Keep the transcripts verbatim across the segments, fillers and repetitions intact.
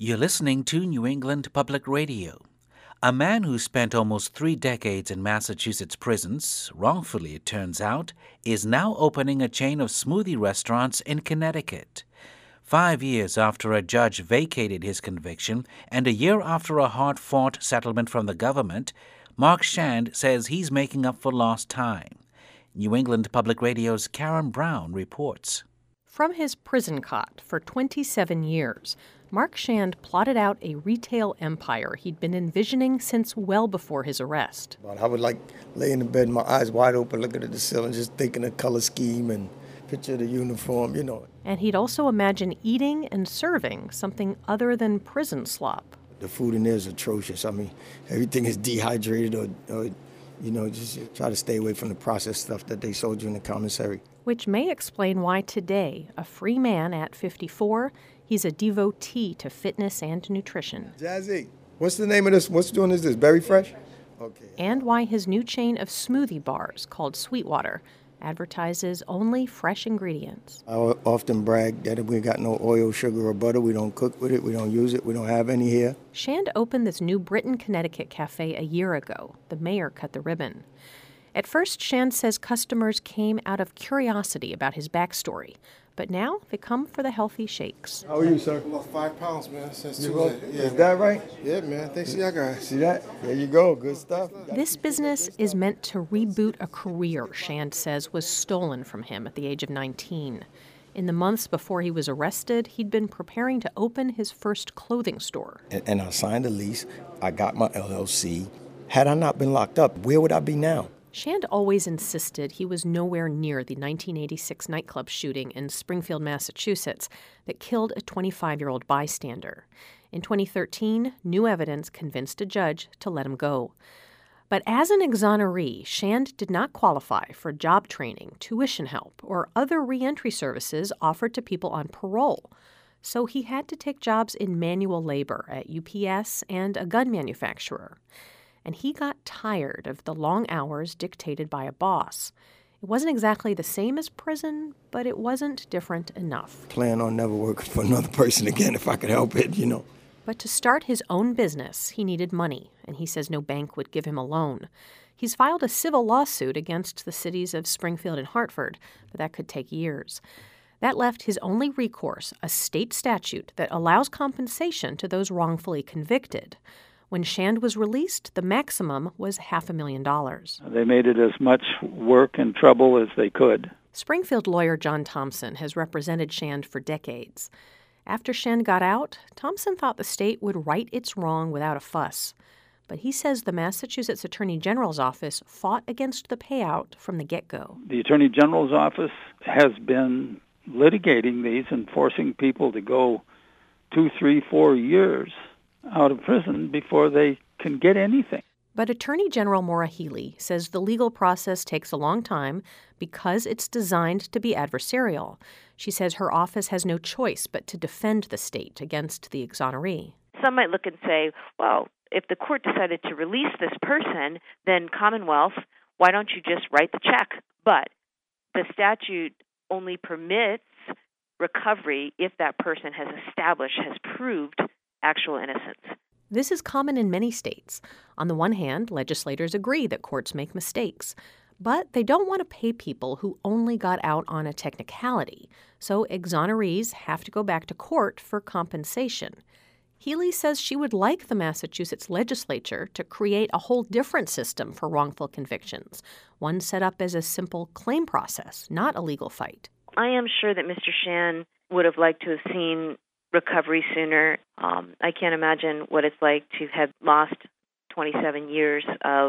You're listening to New England Public Radio. A man who spent almost three decades in Massachusetts prisons, wrongfully it turns out, is now opening a chain of smoothie restaurants in Connecticut. Five years after a judge vacated his conviction and a year after a hard-fought settlement from the government, Mark Shand says he's making up for lost time. New England Public Radio's Karen Brown reports. From his prison cot for twenty-seven years, Mark Shand plotted out a retail empire he'd been envisioning since well before his arrest. I would like lay in the bed, my eyes wide open, looking at the ceiling, just thinking of color scheme and picture the uniform, you know. And he'd also imagine eating and serving something other than prison slop. The food in there is atrocious. I mean, everything is dehydrated or, or you know, just try to stay away from the processed stuff that they sold you in the commissary. Which may explain why today, a free man at fifty-four, he's a devotee to fitness and nutrition. Jazzy, what's the name of this? What's doing this? This Berry Fresh? Okay. And why his new chain of smoothie bars called Sweetwater advertises only fresh ingredients. I often brag that if we got no oil, sugar, or butter, we don't cook with it, we don't use it, we don't have any here. Shand opened this New Britain, Connecticut cafe a year ago. The mayor cut the ribbon. At first, Shand says customers came out of curiosity about his backstory, but now they come for the healthy shakes. How are you, sir? I lost five pounds, man, since You Tuesday. go- Yeah, Is that right? yeah, man. Thanks to y'all guys. See that? There you go. Good stuff. This business is meant to reboot a career Shand says was stolen from him at the age of nineteen. In the months before he was arrested, he'd been preparing to open his first clothing store. And, and I signed a lease. I got my L L C. Had I not been locked up, where would I be now? Shand always insisted he was nowhere near the nineteen eighty-six nightclub shooting in Springfield, Massachusetts, that killed a twenty-five-year-old bystander. In twenty thirteen, new evidence convinced a judge to let him go. But as an exoneree, Shand did not qualify for job training, tuition help, or other reentry services offered to people on parole. So he had to take jobs in manual labor at U P S and a gun manufacturer. And he got tired of the long hours dictated by a boss. It wasn't exactly the same as prison, but it wasn't different enough. Plan on never working for another person again if I could help it, you know. But to start his own business, he needed money, and he says no bank would give him a loan. He's filed a civil lawsuit against the cities of Springfield and Hartford, but that could take years. That left his only recourse, a state statute that allows compensation to those wrongfully convicted. When Shand was released, the maximum was half a million dollars. They made it as much work and trouble as they could. Springfield lawyer John Thompson has represented Shand for decades. After Shand got out, Thompson thought the state would right its wrong without a fuss. But he says the Massachusetts Attorney General's office fought against the payout from the get-go. The Attorney General's office has been litigating these and forcing people to go two, three, four years out of prison before they can get anything. But Attorney General Maura Healey says the legal process takes a long time because it's designed to be adversarial. She says her office has no choice but to defend the state against the exoneree. Some might look and say, well, if the court decided to release this person, then Commonwealth, why don't you just write the check? But the statute only permits recovery if that person has established, has proved actual innocence. This is common in many states. On the one hand, legislators agree that courts make mistakes, but they don't want to pay people who only got out on a technicality, so exonerees have to go back to court for compensation. Healey says she would like the Massachusetts legislature to create a whole different system for wrongful convictions, one set up as a simple claim process, not a legal fight. I am sure that Mister Shand would have liked to have seen recovery sooner. Um, I can't imagine what it's like to have lost twenty-seven years of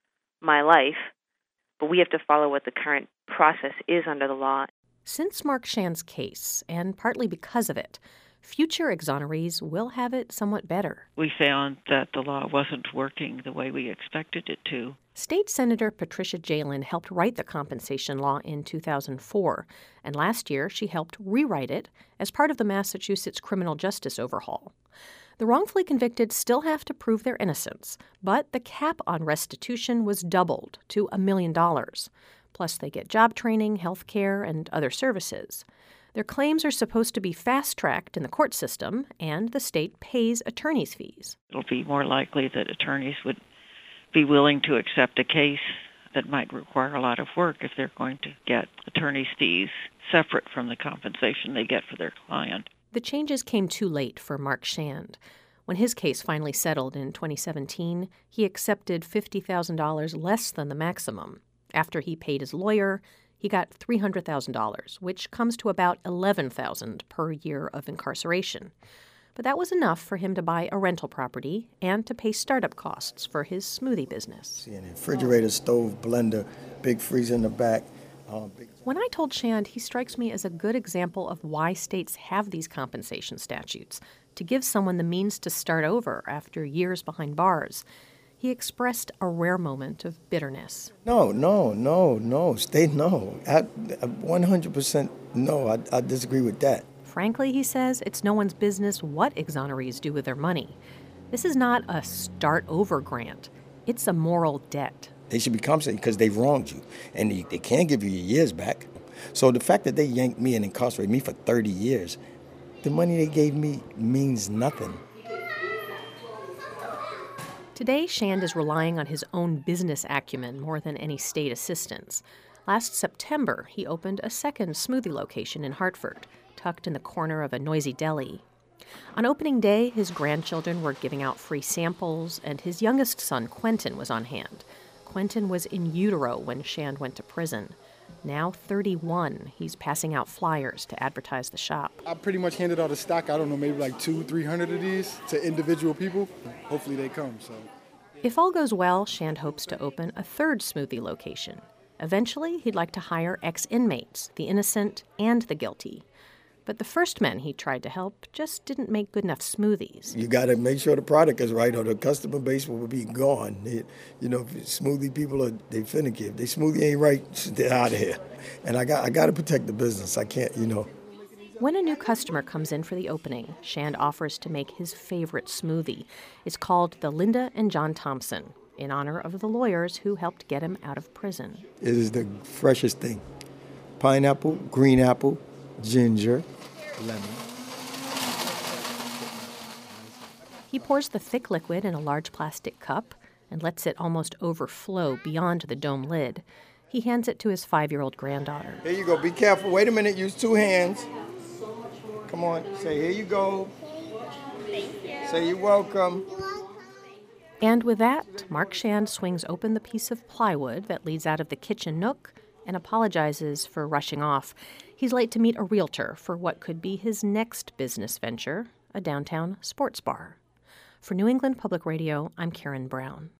my life, but we have to follow what the current process is under the law. Since Mark Shand's case, and partly because of it, future exonerees will have it somewhat better. We found that the law wasn't working the way we expected it to. State Senator Patricia Jalin helped write the compensation law in two thousand four, and last year she helped rewrite it as part of the Massachusetts criminal justice overhaul. The wrongfully convicted still have to prove their innocence, but the cap on restitution was doubled to a million dollars. Plus, they get job training, health care, and other services. Their claims are supposed to be fast-tracked in the court system, and the state pays attorney's fees. It'll be more likely that attorneys would be willing to accept a case that might require a lot of work if they're going to get attorney's fees separate from the compensation they get for their client. The changes came too late for Mark Shand. When his case finally settled in twenty seventeen, he accepted fifty thousand dollars less than the maximum. After he paid his lawyer, he got three hundred thousand dollars, which comes to about eleven thousand dollars per year of incarceration. But that was enough for him to buy a rental property and to pay startup costs for his smoothie business. See, a refrigerator, stove, blender, big freezer in the back. Uh, big... When I told Shand, he strikes me as a good example of why states have these compensation statutes, to give someone the means to start over after years behind bars. He expressed a rare moment of bitterness. No, no, no, no, state no. I, I one hundred percent no, I, I disagree with that. Frankly, he says, it's no one's business what exonerees do with their money. This is not a start-over grant. It's a moral debt. They should be compensated because they've wronged you, and they, they can't give you your years back. So the fact that they yanked me and incarcerated me for thirty years, the money they gave me means nothing. Today, Shand is relying on his own business acumen more than any state assistance. Last September, he opened a second smoothie location in Hartford, tucked in the corner of a noisy deli. On opening day, his grandchildren were giving out free samples, and his youngest son, Quentin, was on hand. Quentin was in utero when Shand went to prison. Now thirty-one, he's passing out flyers to advertise the shop. I pretty much handed out a stock, I don't know, maybe like two, three hundred of these to individual people. Hopefully they come, so. If all goes well, Shand hopes to open a third smoothie location. Eventually, he'd like to hire ex-inmates, the innocent and the guilty. But the first men he tried to help just didn't make good enough smoothies. You got to make sure the product is right or the customer base will be gone. It, you know, smoothie people, are they finicky. If they smoothie ain't right, they're out of here. And I got I got to protect the business. I can't, you know. When a new customer comes in for the opening, Shand offers to make his favorite smoothie. It's called the Linda and John Thompson, in honor of the lawyers who helped get him out of prison. It is the freshest thing. Pineapple, green apple, ginger, lemon. He pours the thick liquid in a large plastic cup and lets it almost overflow beyond the dome lid. He hands it to his five-year-old granddaughter. Here you go. Be careful. Wait a minute. Use two hands. Come on. Say, here you go. Thank you. Say, you're welcome. And with that, Mark Shand swings open the piece of plywood that leads out of the kitchen nook and apologizes for rushing off. He's late to meet a realtor for what could be his next business venture, a downtown sports bar. For New England Public Radio, I'm Karen Brown.